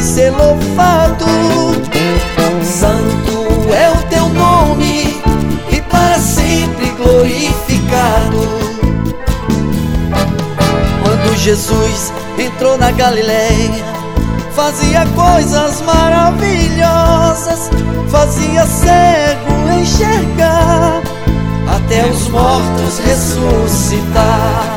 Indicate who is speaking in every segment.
Speaker 1: vai ser louvado. Santo é o teu nome e para sempre glorificado. Quando Jesus entrou na Galileia, fazia coisas maravilhosas, fazia cego enxergar, até os mortos ressuscitar.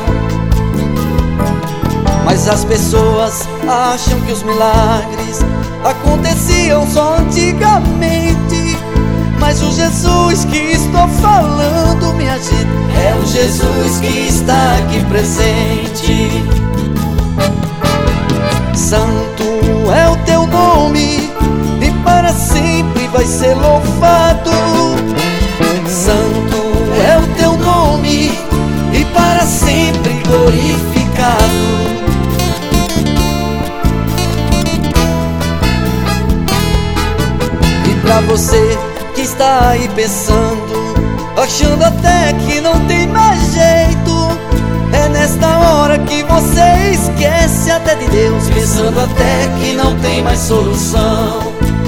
Speaker 1: Mas as pessoas acham que os milagres aconteciam só antigamente. Mas o Jesus que estou falando, minha gente, é o Jesus que está aqui presente. Santo é o teu nome e para sempre vai ser louvado. Santo é o teu nome e para sempre glorificado. E pra você que está aí pensando, achando até que não tem mais jeito, é nesta hora que você esquece até de Deus, pensando até que não tem mais solução.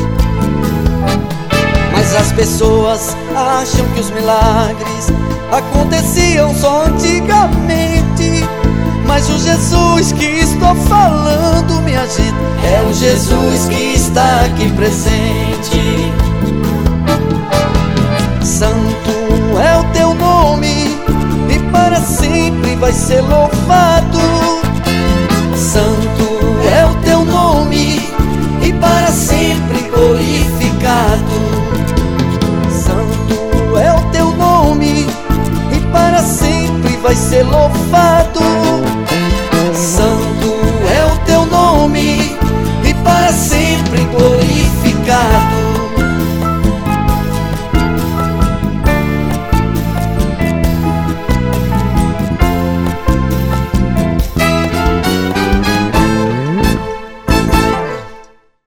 Speaker 1: Mas as pessoas acham que os milagres aconteciam só antigamente. Mas o Jesus que estou falando, minha gente, é o Jesus que está aqui presente. Santo é o teu nome e para sempre vai ser louvado. Santo é o teu nome e para sempre glorificado. Santo é o teu nome e para sempre vai ser louvado.